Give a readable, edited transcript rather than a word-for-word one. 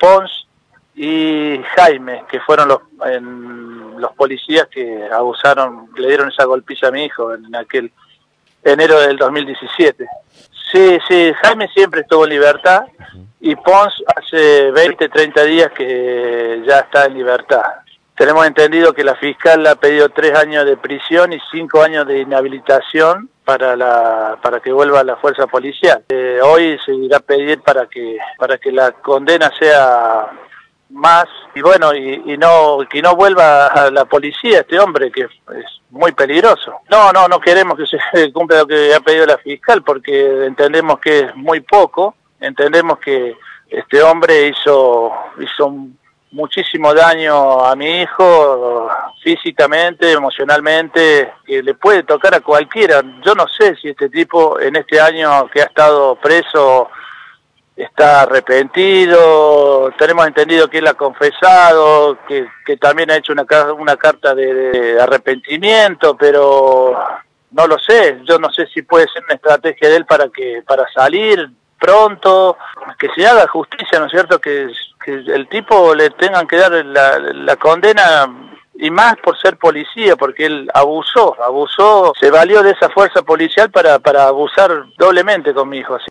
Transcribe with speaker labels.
Speaker 1: Pons y Jaime, que fueron los policías que abusaron, le dieron esa golpiza a mi hijo en aquel enero del 2017. Sí, Jaime siempre estuvo en libertad y Pons hace 20, 30 días que ya está en libertad. Tenemos entendido que la fiscal le ha pedido 3 años de prisión y 5 años de inhabilitación para que vuelva a la fuerza policial. Hoy se irá a pedir para que la condena sea más y bueno y no que no vuelva a la policía este hombre que es muy peligroso. No queremos que se cumpla lo que ha pedido la fiscal porque entendemos que es muy poco, entendemos que este hombre hizo muchísimo daño a mi hijo físicamente, emocionalmente, que le puede tocar a cualquiera. Yo no sé si este tipo en este año que ha estado preso está arrepentido. Tenemos entendido que él ha confesado, que también ha hecho una carta de arrepentimiento, pero no lo sé. Yo no sé si puede ser una estrategia de él para salir pronto, que se haga justicia, ¿no es cierto? Que el tipo le tengan que dar la condena, y más por ser policía, porque él abusó, se valió de esa fuerza policial para abusar doblemente con mi hijo.